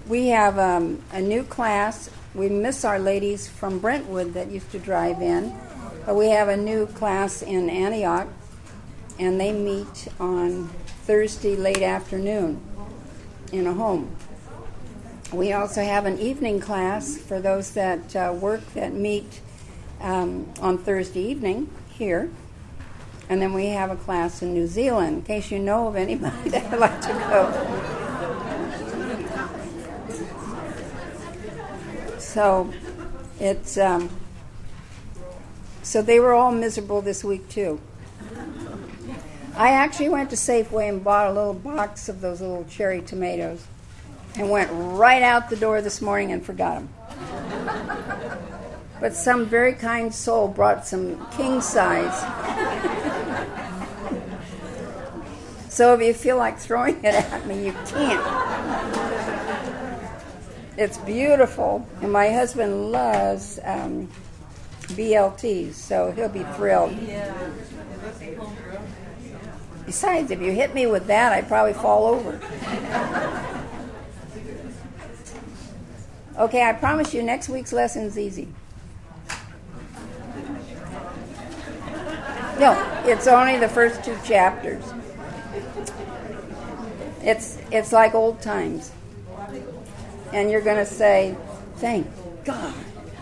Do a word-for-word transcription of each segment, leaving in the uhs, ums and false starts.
we have um, a new class. We miss our ladies from Brentwood that used to drive in, but we have a new class in Antioch, and they meet on Thursday late afternoon in a home. We also have an evening class for those that uh, work that meet um, on Thursday evening here. And then we have a class in New Zealand, in case you know of anybody that would like to go. So it's um, so they were all miserable this week too. I actually went to Safeway and bought a little box of those little cherry tomatoes and went right out the door this morning and forgot them. But some very kind soul brought some king size. So if you feel like throwing it at me, you can't. It's beautiful, and my husband loves um, B L Ts, so he'll be thrilled. Besides, if you hit me with that, I'd probably fall over. Okay, I promise you next week's lesson's easy. No, it's only the first two chapters. It's it's like old times. And you're going to say, thank God.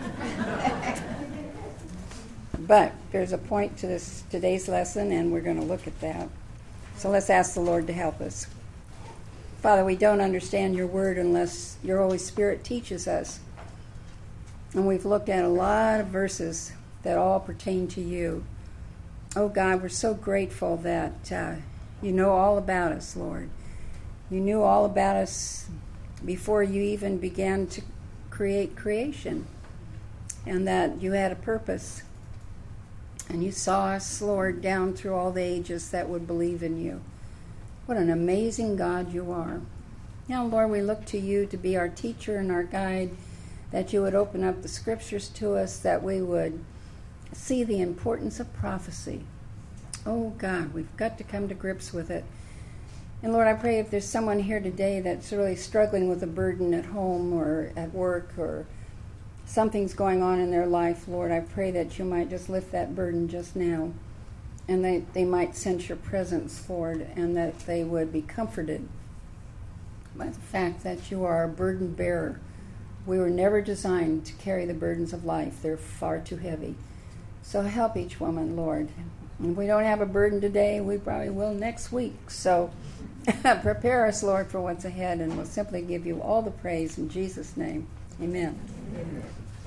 But there's a point to this today's lesson, and we're going to look at that. So let's ask the Lord to help us. Father, we don't understand your word unless your Holy Spirit teaches us. And we've looked at a lot of verses that all pertain to you. Oh God, we're so grateful that uh, you know all about us, Lord. You knew all about us before you even began to create creation, and that you had a purpose. And you saw us, Lord, down through all the ages that would believe in you. What an amazing God you are. Now, Lord, we look to you to be our teacher and our guide, that you would open up the scriptures to us, that we would see the importance of prophecy. Oh, God, we've got to come to grips with it. And, Lord, I pray if there's someone here today that's really struggling with a burden at home or at work, or something's going on in their life, Lord, I pray that you might just lift that burden just now, and they, they might sense your presence, Lord, and that they would be comforted by the fact that you are a burden bearer. We were never designed to carry the burdens of life. They're far too heavy. So help each woman, Lord. If we don't have a burden today, we probably will next week. So prepare us, Lord, for what's ahead, and we'll simply give you all the praise in Jesus' name. Amen. Amen.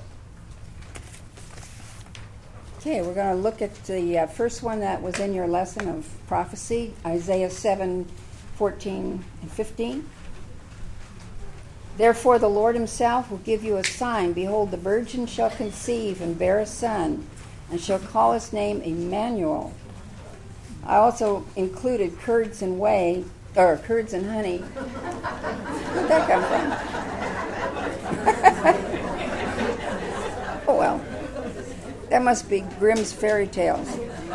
Okay, we're going to look at the uh, first one that was in your lesson of prophecy, Isaiah seven, fourteen and fifteen. Therefore the Lord himself will give you a sign. Behold, the virgin shall conceive and bear a son, and shall call his name Emmanuel. I also included curds and whey, or curds and honey. Where'd that come from? Oh, well. That must be Grimm's fairy tales.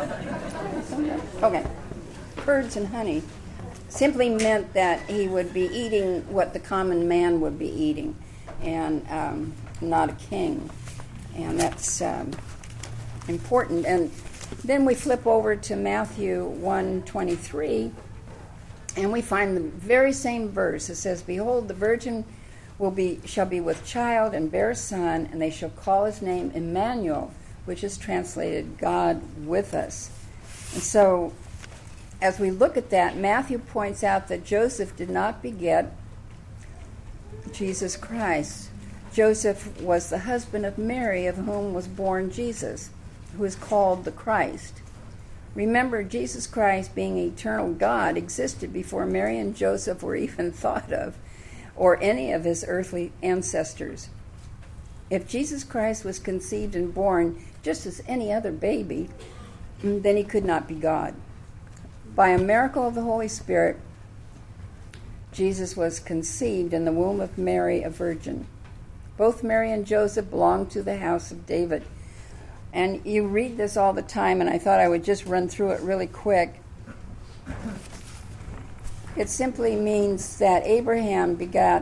Okay. Curds and honey simply meant that he would be eating what the common man would be eating, and um, not a king. And that's um, important. And then we flip over to Matthew one twenty-three, and we find the very same verse. It says, behold, the virgin will be shall be with child and bear a son, and they shall call his name Emmanuel, which is translated God with us. And so as we look at that, Matthew points out that Joseph did not beget Jesus Christ. Joseph was the husband of Mary, of whom was born Jesus, who is called the Christ. Remember, Jesus Christ, being eternal God, existed before Mary and Joseph were even thought of, or any of his earthly ancestors. If Jesus Christ was conceived and born just as any other baby, then he could not be God. By a miracle of the Holy Spirit, Jesus was conceived in the womb of Mary, a virgin. Both Mary and Joseph belonged to the house of David. And you read this all the time, and I thought I would just run through it really quick. It simply means that Abraham begot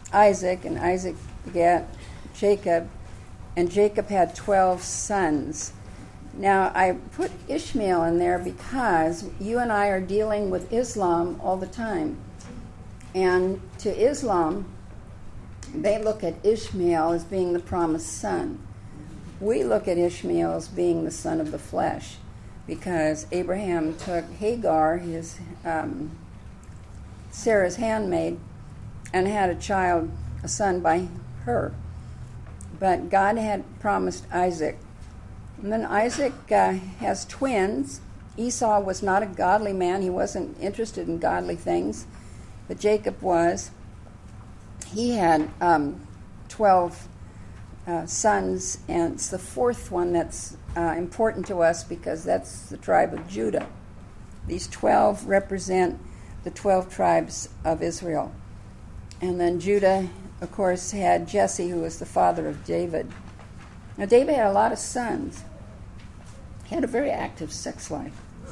Isaac, and Isaac begat Jacob, and Jacob had twelve sons. Now, I put Ishmael in there because you and I are dealing with Islam all the time. And to Islam, they look at Ishmael as being the promised son. We look at Ishmael as being the son of the flesh, because Abraham took Hagar, his um, Sarah's handmaid, and had a child, a son by her. But God had promised Isaac. And then Isaac uh, has twins. Esau was not a godly man. He wasn't interested in godly things, but Jacob was. He had um, twelve uh, sons, and it's the fourth one that's uh, important to us because that's the tribe of Judah. These twelve represent the twelve tribes of Israel. And then Judah, of course, had Jesse, who was the father of David. Now, David had a lot of sons. He had a very active sex life.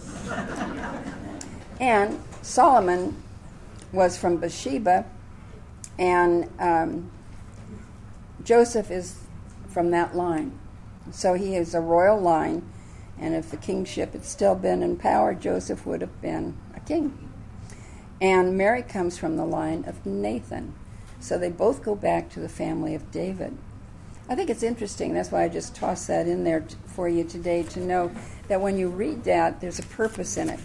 And Solomon was from Bathsheba, and um, Joseph is from that line. So he is a royal line, and if the kingship had still been in power, Joseph would have been a king. And Mary comes from the line of Nathan. So they both go back to the family of David. I think it's interesting. That's why I just tossed that in there t- for you today, to know that when you read that, there's a purpose in it.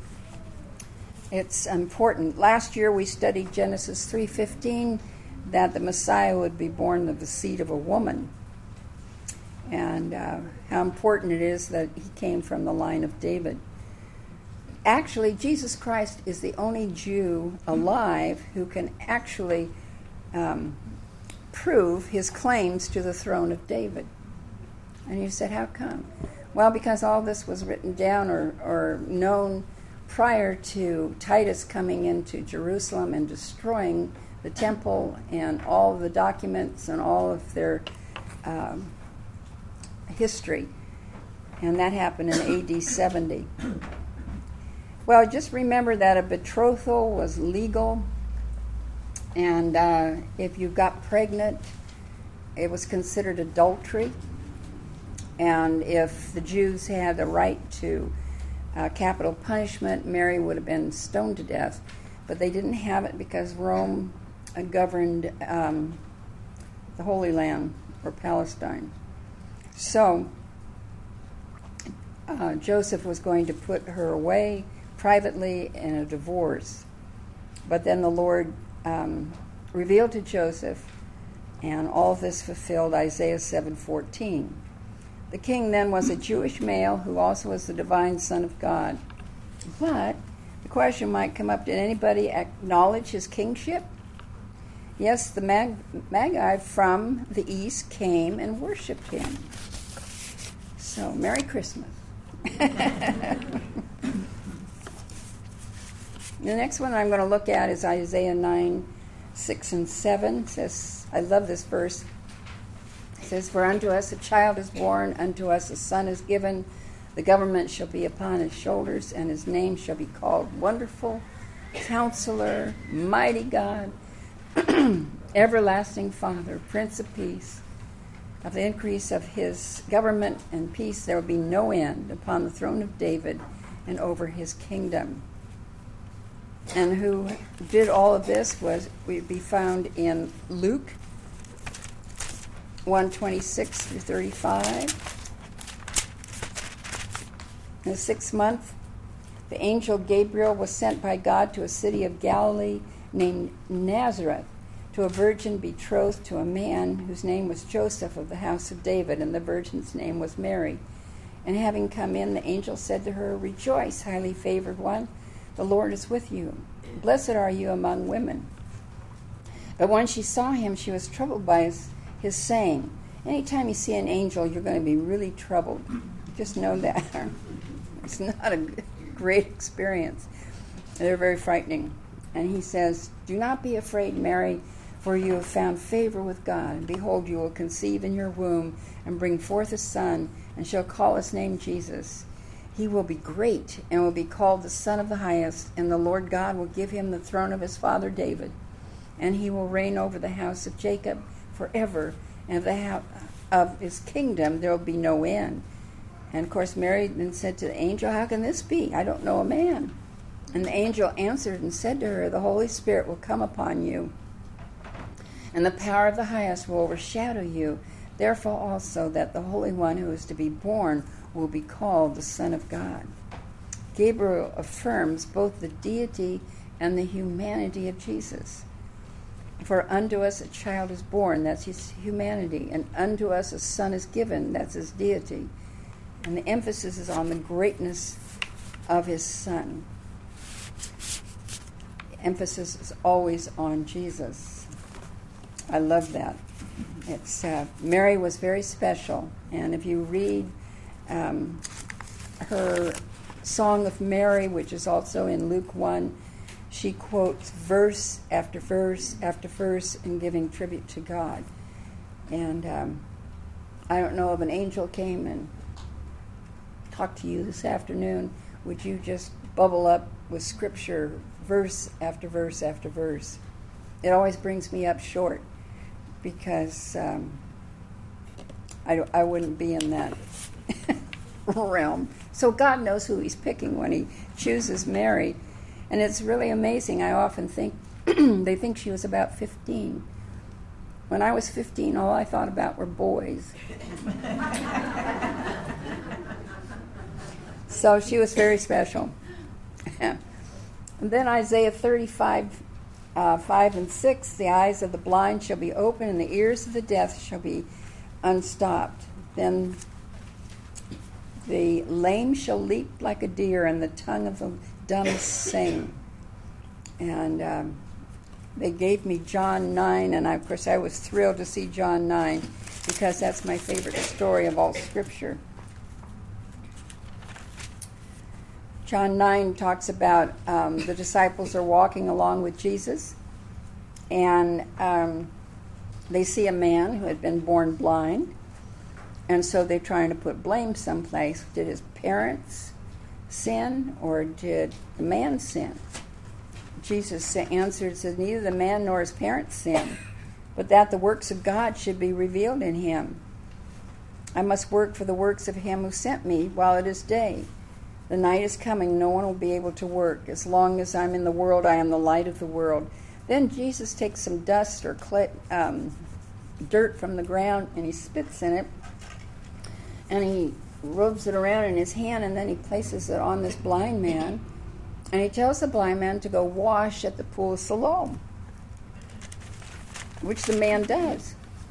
It's important. Last year we studied Genesis three fifteen, that the Messiah would be born of the seed of a woman, and uh, how important it is that he came from the line of David. Actually, Jesus Christ is the only Jew alive who can actually um, prove his claims to the throne of David. And you said, how come? Well, because all this was written down or, or known prior to Titus coming into Jerusalem and destroying the temple and all of the documents and all of their um, history. And that happened in A D seventy. Well, just remember that a betrothal was legal, and uh, if you got pregnant, it was considered adultery. And if the Jews had the right to uh, capital punishment, Mary would have been stoned to death. But they didn't have it because Rome uh, governed um, the Holy Land, or Palestine. So uh, Joseph was going to put her away privately in a divorce. But then the Lord um, revealed to Joseph, and all of this fulfilled Isaiah seven fourteen. The king then was a Jewish male who also was the divine Son of God. But the question might come up, did anybody acknowledge his kingship? Yes, the Mag- Magi from the east came and worshipped him. So, Merry Christmas. The next one I'm going to look at is Isaiah nine, six and seven. It says, I love this verse. It says, for unto us a child is born, unto us a son is given. The government shall be upon his shoulders, and his name shall be called Wonderful, Counselor, Mighty God, Everlasting Father, Prince of Peace. Of the increase of his government and peace there will be no end upon the throne of David and over his kingdom. And who did all of this was would be found in Luke one twenty-six through thirty-five. In the sixth month, the angel Gabriel was sent by God to a city of Galilee named Nazareth, to a virgin betrothed to a man whose name was Joseph of the house of David, and the virgin's name was Mary. And having come in, the angel said to her, Rejoice, highly favored one, the Lord is with you. Blessed are you among women. But when she saw him, she was troubled by his, his saying. Anytime you see an angel, you're going to be really troubled. Just know that. It's not a great experience. They're very frightening. And he says, Do not be afraid, Mary, for you have found favor with God. And behold, you will conceive in your womb and bring forth a son, and shall call his name Jesus. He will be great and will be called the Son of the Highest, and the Lord God will give him the throne of his father David. and he will reign over the house of Jacob forever, and of the house of his kingdom there will be no end. And of course Mary then said to the angel, how can this be? I don't know a man. And the angel answered and said to her, the Holy Spirit will come upon you, and the power of the highest will overshadow you. Therefore also that the Holy One who is to be born will be called the Son of God. Gabriel affirms both the deity and the humanity of Jesus. For unto us a child is born, that's his humanity, and unto us a son is given, that's his deity. And the emphasis is on the greatness of his son. Emphasis is always on Jesus. I love that. It's uh, Mary was very special, and if you read um, her Song of Mary, which is also in Luke one, she quotes verse after verse after verse in giving tribute to God. And um, I don't know if an angel came and talked to you this afternoon, would you just bubble up with scripture verse after verse after verse? It always brings me up short, because um, I, I wouldn't be in that realm. So God knows who he's picking when he chooses Mary. And it's really amazing. I often think they think she was about fifteen. When I was fifteen, all I thought about were boys. So she was very special. And then Isaiah thirty-five, uh, five and six, the eyes of the blind shall be open, and the ears of the deaf shall be unstopped. Then the lame shall leap like a deer, and the tongue of the dumb sing. And um, they gave me John nine, and I, of course I was thrilled to see John nine, because that's my favorite story of all Scripture. John nine talks about um, the disciples are walking along with Jesus, and um, they see a man who had been born blind, and so they're trying to put blame someplace. Did his parents sin, or did the man sin? Jesus answered, says, neither the man nor his parents sin, but that the works of God should be revealed in him. I must work for the works of him who sent me while it is day. The night is coming, no one will be able to work. As long as I'm in the world, I am the light of the world. Then Jesus takes some dust or clay, um, dirt from the ground, and he spits in it, and he rubs it around in his hand, and then he places it on this blind man, and he tells the blind man to go wash at the pool of Siloam, which the man does.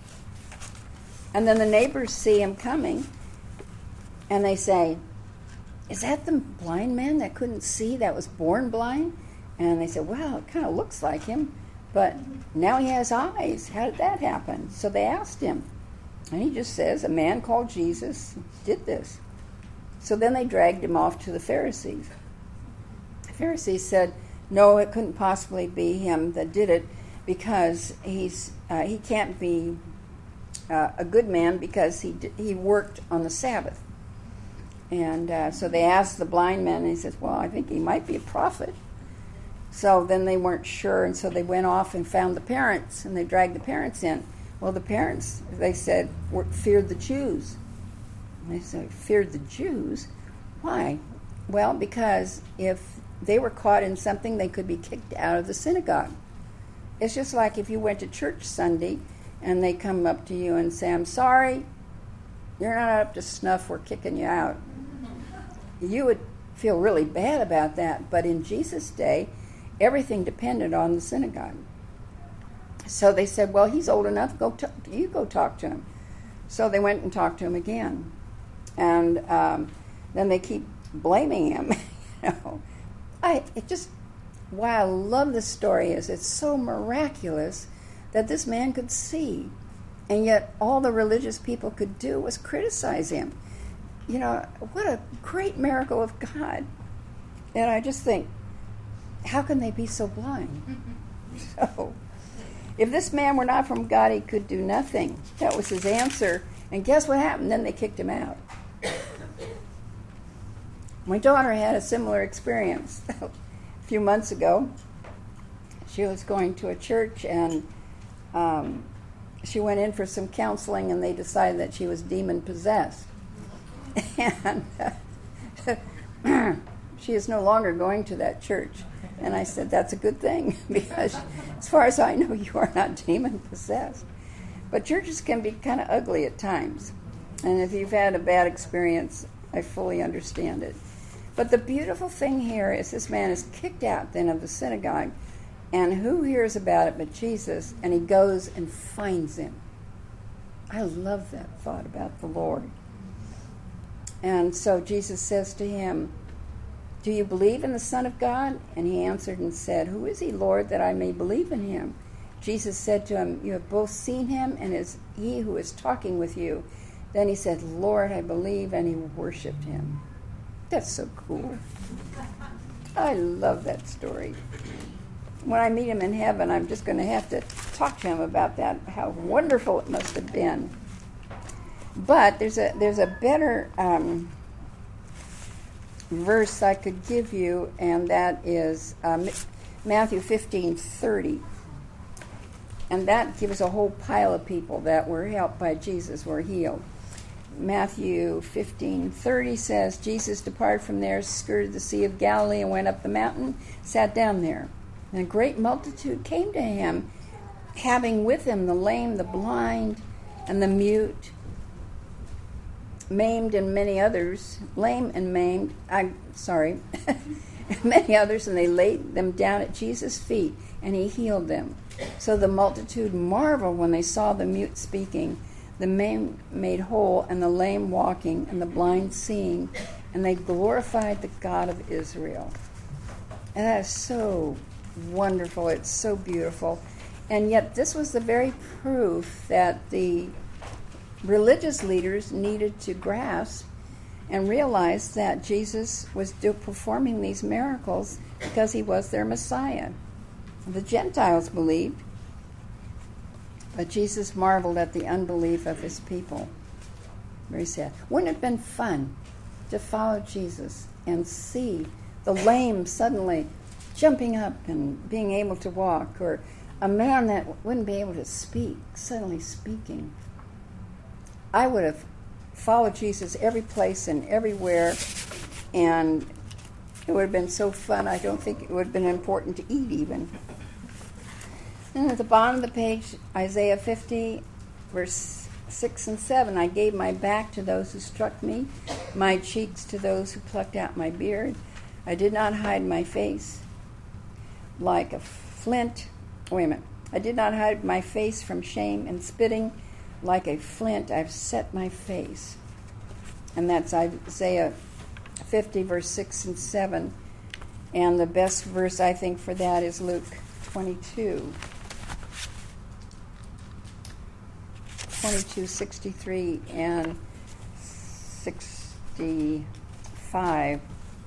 And then the neighbors see him coming, and they say, is that the blind man that couldn't see, that was born blind? And they said, well, it kind of looks like him, but now he has eyes. How did that happen? So they asked him. And he just says, a man called Jesus did this. So then they dragged him off to the Pharisees. The Pharisees said, no, it couldn't possibly be him that did it, because he's uh, he can't be uh, a good man, because he d- he worked on the Sabbath. And uh, so they asked the blind man, and he says, well, I think he might be a prophet. So then they weren't sure, and so they went off and found the parents, and they dragged the parents in. Well, the parents, they said, were, feared the Jews. And they said, feared the Jews? Why? Well, because if they were caught in something, they could be kicked out of the synagogue. It's just like if you went to church Sunday, and they come up to you and say, I'm sorry, you're not up to snuff, we're kicking you out. You would feel really bad about that, but in Jesus' day, everything depended on the synagogue. So they said, well, he's old enough, go t- you go talk to him. So they went and talked to him again. And um, then they keep blaming him. you know, I it just, why I love this story is it's so miraculous that this man could see. And yet all the religious people could do was criticize him. You know, what a great miracle of God. And I just think, how can they be so blind? So, if this man were not from God, he could do nothing. That was his answer. And guess what happened? Then they kicked him out. My daughter had a similar experience a few months ago. She was going to a church, and um, she went in for some counseling, and they decided that she was demon-possessed. And uh, she is no longer going to that church. And I said, that's a good thing, because as far as I know, you are not demon-possessed. But churches can be kind of ugly at times. And if you've had a bad experience, I fully understand it. But the beautiful thing here is this man is kicked out then of the synagogue, and who hears about it but Jesus, and he goes and finds him. I love that thought about the Lord. And so Jesus says to him, do you believe in the Son of God? And he answered and said, who is he, Lord, that I may believe in him? Jesus said to him, you have both seen him, and it is he who is talking with you. Then he said, Lord, I believe, and he worshipped him. That's so cool. I love that story. When I meet him in heaven, I'm just going to have to talk to him about that, how wonderful it must have been. But there's a there's a better um, verse I could give you, and that is um, Matthew fifteen thirty. And that gives a whole pile of people that were helped by Jesus were healed. Matthew fifteen thirty says, Jesus departed from there, skirted the Sea of Galilee, and went up the mountain, sat down there. And a great multitude came to him, having with him the lame, the blind, and the mute, maimed, and many others, lame and maimed, I'm sorry, many others, and they laid them down at Jesus' feet, and he healed them. So the multitude marveled when they saw the mute speaking, the maimed made whole, and the lame walking, and the blind seeing, and they glorified the God of Israel. And that is so wonderful. It's so beautiful. And yet this was the very proof that the religious leaders needed to grasp and realize that Jesus was still performing these miracles because he was their Messiah. The Gentiles believed, but Jesus marveled at the unbelief of his people. Very sad. Wouldn't it have been fun to follow Jesus and see the lame suddenly jumping up and being able to walk, or a man that wouldn't be able to speak suddenly speaking? I would have followed Jesus every place and everywhere, and it would have been so fun. I don't think it would have been important to eat even. And at the bottom of the page, Isaiah fifty, verse six and seven, I gave my back to those who struck me, my cheeks to those who plucked out my beard. I did not hide my face like a flint. Wait a minute. I did not hide my face from shame and spitting. Like a flint, I've set my face. And that's Isaiah fifty, verse six and seven. And the best verse, I think, for that is Luke twenty-two. twenty-two, sixty-three and sixty-five.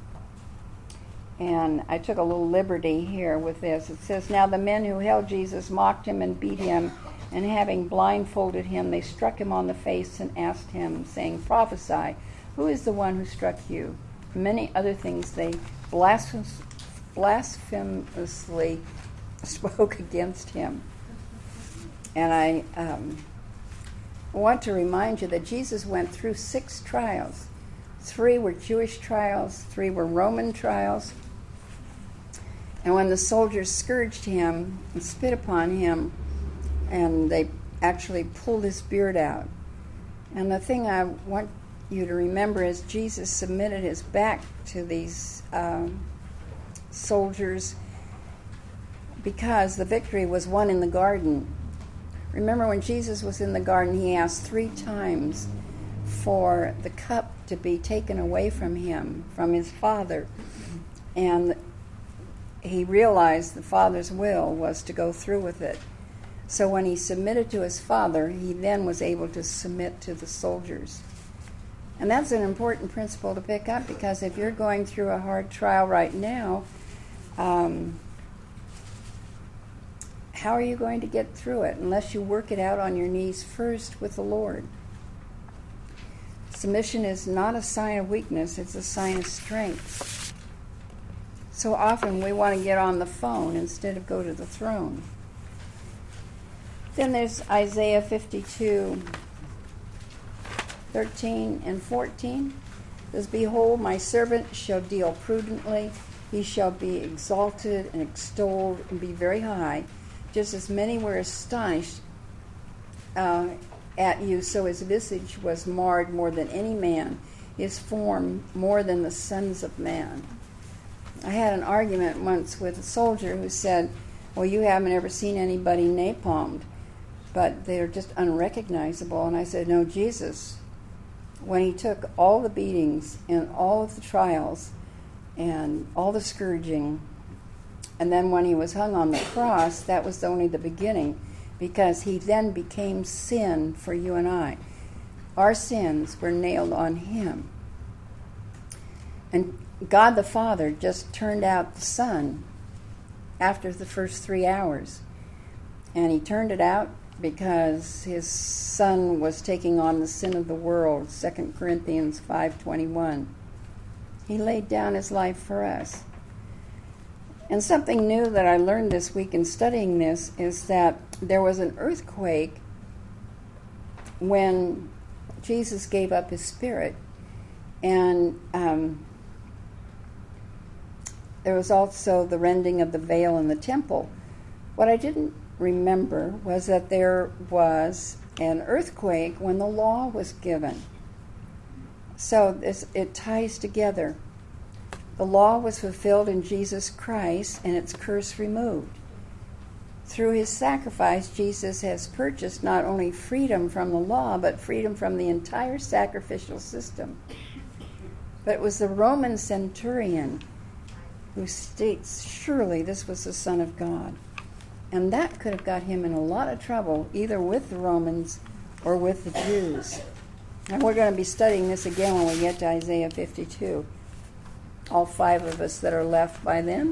And I took a little liberty here with this. It says, now the men who held Jesus mocked him and beat him, and having blindfolded him, they struck him on the face and asked him, saying, prophesy, who is the one who struck you? Many other things they blasphem- blasphemously spoke against him. And I um, want to remind you that Jesus went through six trials. Three were Jewish trials, three were Roman trials. And when the soldiers scourged him and spit upon him, and they actually pulled his beard out. And the thing I want you to remember is Jesus submitted his back to these um, soldiers because the victory was won in the garden. Remember when Jesus was in the garden, he asked three times for the cup to be taken away from him, from his Father. And he realized the Father's will was to go through with it. So when he submitted to his Father, he then was able to submit to the soldiers. And that's an important principle to pick up, because if you're going through a hard trial right now, um, how are you going to get through it unless you work it out on your knees first with the Lord? Submission is not a sign of weakness, it's a sign of strength. So often we want to get on the phone instead of go to the throne. Then there's Isaiah fifty-two, thirteen and fourteen. It says, "Behold, my servant shall deal prudently. He shall be exalted and extolled and be very high. Just as many were astonished uh, at you, so his visage was marred more than any man, his form more than the sons of man." I had an argument once with a soldier who said, "Well, you haven't ever seen anybody napalmed, but they're just unrecognizable." And I said, "No, Jesus, when he took all the beatings and all of the trials and all the scourging, and then when he was hung on the cross, that was only the beginning, because he then became sin for you and I. Our sins were nailed on him. And God the Father just turned out the Son after the first three hours. And he turned it out because his Son was taking on the sin of the world, Second Corinthians five twenty-one. He laid down his life for us. And something new that I learned this week in studying this is that there was an earthquake when Jesus gave up his spirit. And um, there was also the rending of the veil in the temple. What I didn't remember was that there was an earthquake when the law was given. So this, it ties together. The law was fulfilled in Jesus Christ and its curse removed. Through his sacrifice, Jesus has purchased not only freedom from the law, but freedom from the entire sacrificial system. But it was the Roman centurion who states, surely this was the Son of God. And that could have got him in a lot of trouble, either with the Romans or with the Jews. And we're going to be studying this again when we get to Isaiah fifty-two. All five of us that are left by then.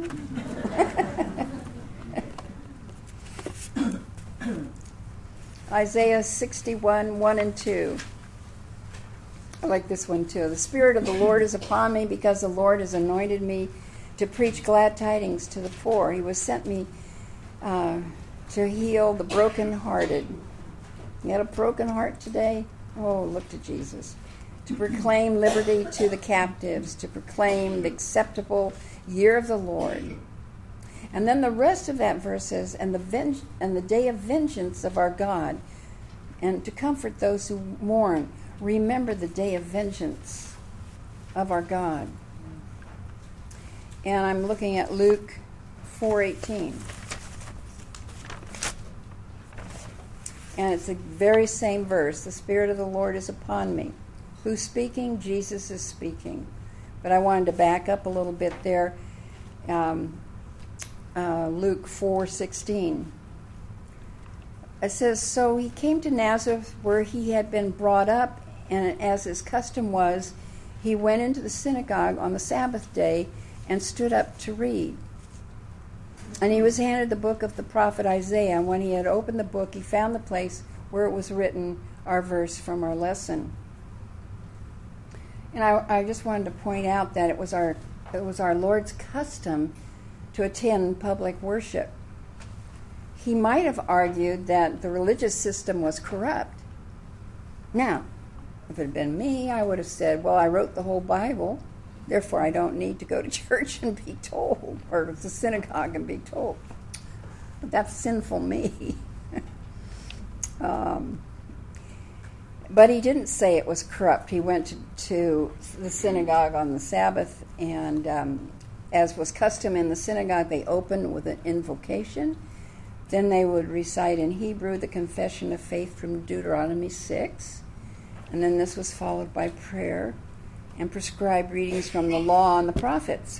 Isaiah sixty-one, one and two. I like this one too. "The Spirit of the Lord is upon me, because the Lord has anointed me to preach glad tidings to the poor. He was sent me uh, to heal the brokenhearted." You got a broken heart today? Oh, look to Jesus. "To proclaim liberty to the captives, to proclaim the acceptable year of the Lord." And then the rest of that verse says, and the, venge- and the day of vengeance of our God, and to comfort those who mourn. Remember the day of vengeance of our God. And I'm looking at Luke four eighteen. And it's the very same verse. "The Spirit of the Lord is upon me." Who's speaking? Jesus is speaking. But I wanted to back up a little bit there. Um, uh, Luke four sixteen. It says, "So he came to Nazareth, where he had been brought up, and as his custom was, he went into the synagogue on the Sabbath day and stood up to read. And he was handed the book of the prophet Isaiah. And when he had opened the book, he found the place where it was written, our verse from our lesson." And I, I just wanted to point out that it was our it was our Lord's custom to attend public worship. He might have argued that the religious system was corrupt. Now, if it had been me, I would have said, well, I wrote the whole Bible, therefore I don't need to go to church and be told, or to the synagogue and be told. But that's sinful me. um, but he didn't say it was corrupt. He went to, to the synagogue on the Sabbath, and um, as was custom in the synagogue, they opened with an invocation. Then they would recite in Hebrew the confession of faith from Deuteronomy six. And then this was followed by prayer and prescribed readings from the law and the prophets.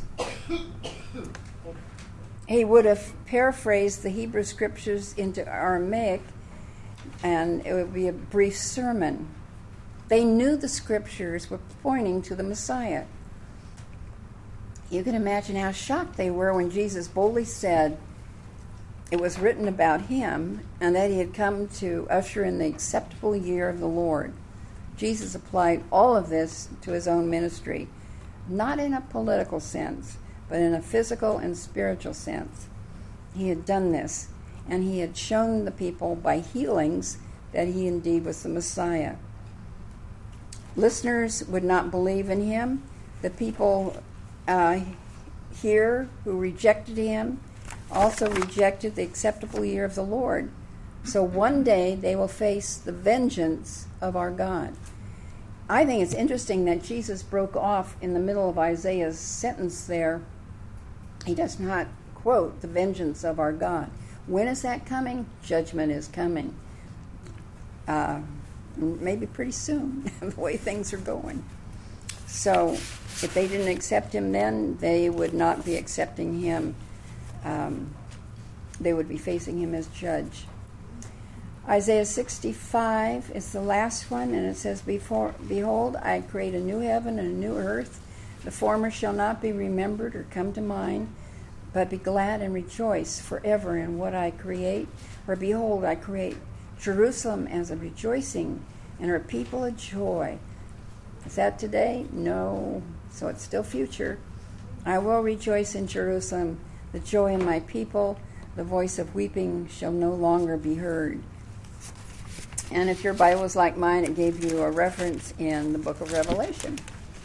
He would have paraphrased the Hebrew scriptures into Aramaic, and it would be a brief sermon. They knew the scriptures were pointing to the Messiah. You can imagine how shocked they were when Jesus boldly said it was written about him and that he had come to usher in the acceptable year of the Lord. Jesus applied all of this to his own ministry, not in a political sense, but in a physical and spiritual sense. He had done this, and he had shown the people by healings that he indeed was the Messiah. Listeners would not believe in him. The people uh, here who rejected him also rejected the acceptable year of the Lord. So one day they will face the vengeance of our God. I think it's interesting that Jesus broke off in the middle of Isaiah's sentence there. He does not quote the vengeance of our God. When is that coming? Judgment is coming. Uh, maybe pretty soon, the way things are going. So if they didn't accept him then, they would not be accepting him. Um, they would be facing him as judge. Isaiah sixty-five is the last one, and it says, Before, Behold, I create a new heaven and a new earth. The former shall not be remembered or come to mind, but be glad and rejoice forever in what I create. For behold, I create Jerusalem as a rejoicing, and her people a joy. Is that today? No. So it's still future. I will rejoice in Jerusalem, the joy in my people. The voice of weeping shall no longer be heard. And if your Bible is like mine, it gave you a reference in the book of Revelation.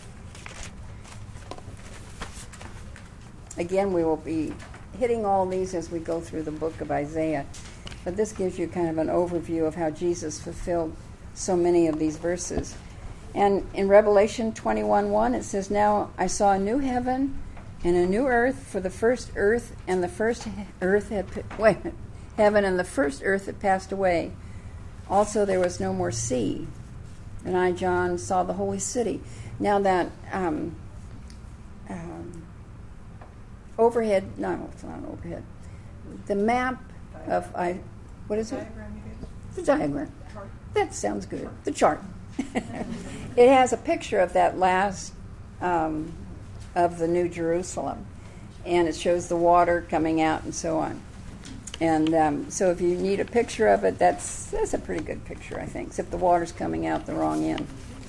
Again, we will be hitting all these as we go through the book of Isaiah. But this gives you kind of an overview of how Jesus fulfilled so many of these verses. And in Revelation twenty-one one, it says, Now I saw a new heaven and a new earth, for the first earth and the first earth had, wait, heaven and the first earth had passed away. Also there was no more sea. And I, John, saw the holy city. Now that um, um, overhead, no, it's not overhead. The map of, I, what is it? The diagram. That sounds good. The chart. It has a picture of that last, um, of the New Jerusalem. And it shows the water coming out and so on. And um, so if you need a picture of it, that's that's a pretty good picture, I think, except the water's coming out the wrong end.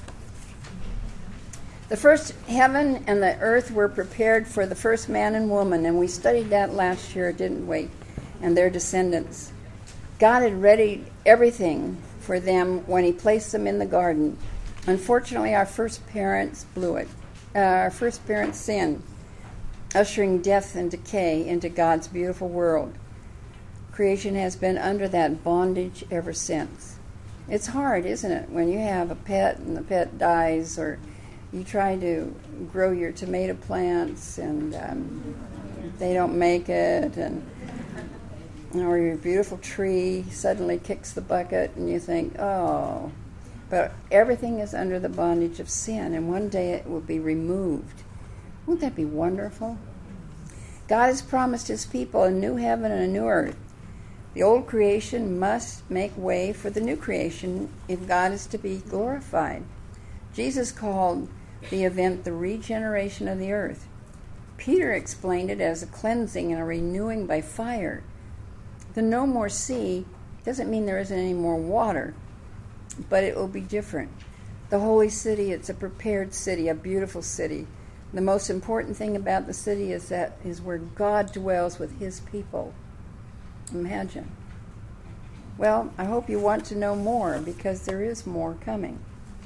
The first heaven and the earth were prepared for the first man and woman, and we studied that last year, didn't we? And their descendants. God had readied everything for them when he placed them in the garden. Unfortunately, our first parents blew it. Uh, our first parents sinned, ushering death and decay into God's beautiful world. Creation has been under that bondage ever since. It's hard, isn't it, when you have a pet and the pet dies, or you try to grow your tomato plants and um, they don't make it, and or your beautiful tree suddenly kicks the bucket and you think, oh. But everything is under the bondage of sin, and one day it will be removed. Won't that be wonderful? God has promised his people a new heaven and a new earth. The old creation must make way for the new creation if God is to be glorified. Jesus called the event the regeneration of the earth. Peter explained it as a cleansing and a renewing by fire. The no more sea doesn't mean there isn't any more water, but it will be different. The holy city, it's a prepared city, a beautiful city. The most important thing about the city is that is where God dwells with his people. Imagine. Well, I hope you want to know more, because there is more coming.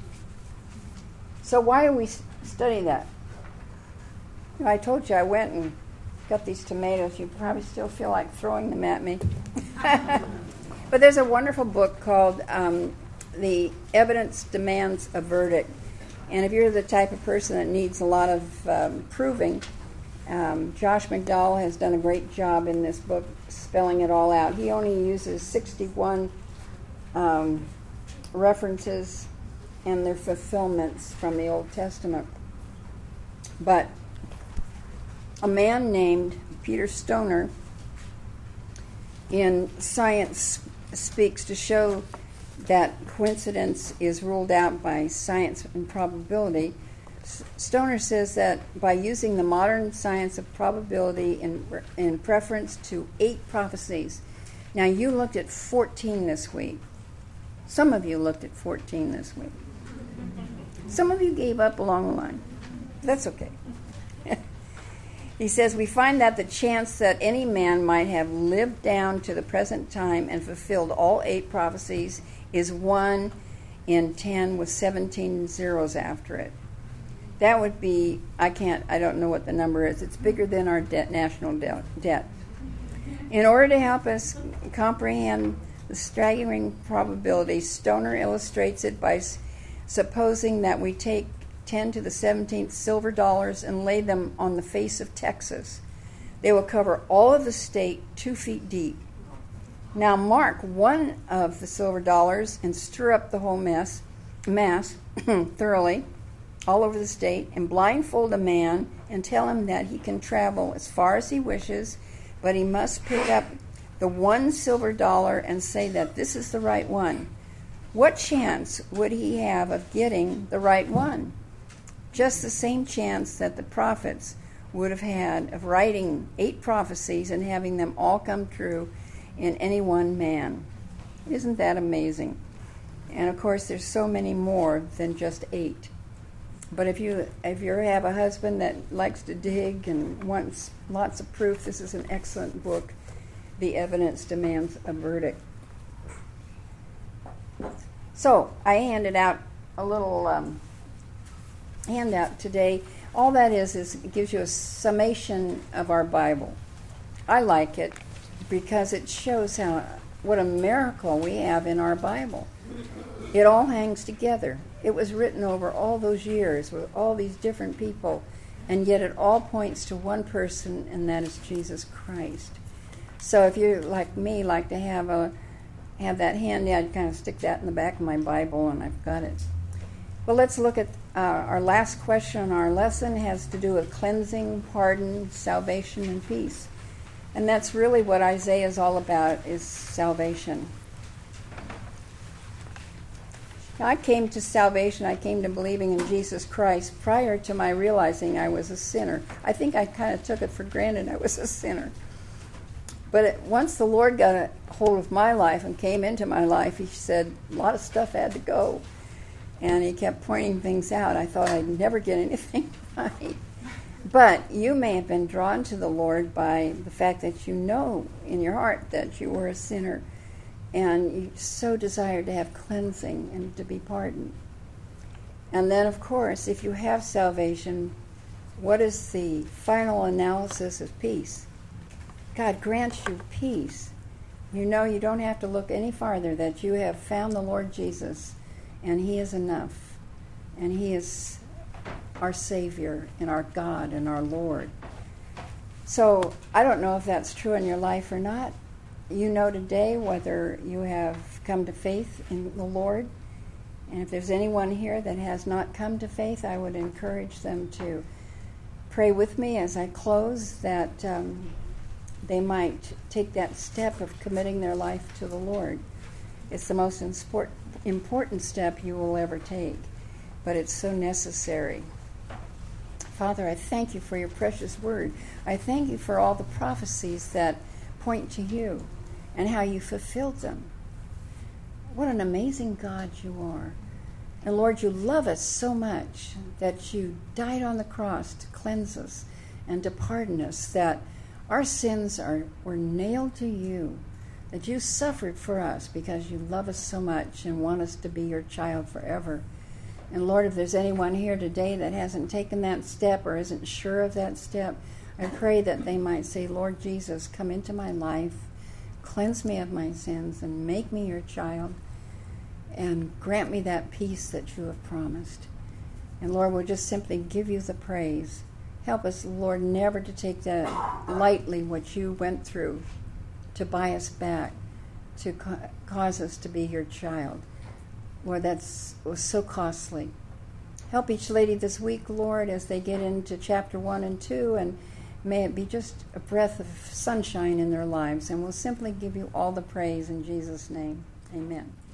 So why do we study that? I told you I went and got these tomatoes. You probably still feel like throwing them at me. But there's a wonderful book called um, The Evidence Demands a Verdict. And if you're the type of person that needs a lot of um, proving, um, Josh McDowell has done a great job in this book spelling it all out. He only uses sixty-one um, references and their fulfillments from the Old Testament. But a man named Peter Stoner in Science Speaks to show that coincidence is ruled out by science and probability. Stoner says that by using the modern science of probability in, in preference to eight prophecies. Now, you looked at fourteen this week. Some of you looked at fourteen this week. Some of you gave up along the line. That's okay. He says, we find that the chance that any man might have lived down to the present time and fulfilled all eight prophecies is one in ten with seventeen zeros after it. That would be, I can't, I don't know what the number is. It's bigger than our debt, national de- debt. In order to help us comprehend the staggering probability, Stoner illustrates it by s- supposing that we take ten to the seventeenth silver dollars and lay them on the face of Texas. They will cover all of the state two feet deep. Now mark one of the silver dollars and stir up the whole mess, mass thoroughly all over the state, and blindfold a man and tell him that he can travel as far as he wishes, but he must pick up the one silver dollar and say that this is the right one. What chance would he have of getting the right one? Just the same chance that the prophets would have had of writing eight prophecies and having them all come true in any one man. Isn't that amazing? And of course, there's so many more than just eight. But if you if you have a husband that likes to dig and wants lots of proof, this is an excellent book. The Evidence Demands a Verdict. So I handed out a little um, handout today. All that is is it gives you a summation of our Bible. I like it because it shows how what a miracle we have in our Bible. It all hangs together. It was written over all those years with all these different people, and yet it all points to one person, and that is Jesus Christ. So if you, like me, like to have a have that handy, I'd kind of stick that in the back of my Bible, and I've got it. Well, let's look at uh, our last question on our lesson. It has to do with cleansing, pardon, salvation, and peace. And that's really what Isaiah is all about, is salvation. Now, I came to salvation, I came to believing in Jesus Christ prior to my realizing I was a sinner. I think I kind of took it for granted I was a sinner. But it, once the Lord got a hold of my life and came into my life, he said a lot of stuff had to go. And he kept pointing things out. I thought I'd never get anything right. But you may have been drawn to the Lord by the fact that you know in your heart that you were a sinner, and you so desired to have cleansing and to be pardoned. And then, of course, if you have salvation, what is the final analysis of peace? God grants you peace. You know you don't have to look any farther, that you have found the Lord Jesus, and he is enough. And he is our Savior and our God and our Lord. So I don't know if that's true in your life or not. You know today whether you have come to faith in the Lord. And if there's anyone here that has not come to faith, I would encourage them to pray with me as I close, that um, they might take that step of committing their life to the Lord. It's the most import- important step you will ever take, but it's so necessary. Father, I thank you for your precious word. I thank you for all the prophecies that point to you and how you fulfilled them. What an amazing God you are. And Lord, you love us so much that you died on the cross to cleanse us and to pardon us, that our sins are were nailed to you, that you suffered for us because you love us so much and want us to be your child forever. And Lord, if there's anyone here today that hasn't taken that step or isn't sure of that step, I pray that they might say, Lord Jesus, come into my life, cleanse me of my sins, and make me your child, and grant me that peace that you have promised. And Lord, we'll just simply give you the praise. Help us, Lord, never to take that lightly, what you went through to buy us back, to ca- cause us to be your child. Lord, that's was so costly. Help each lady this week, Lord, as they get into chapter one and two, and may it be just a breath of sunshine in their lives. And we'll simply give you all the praise in Jesus' name. Amen.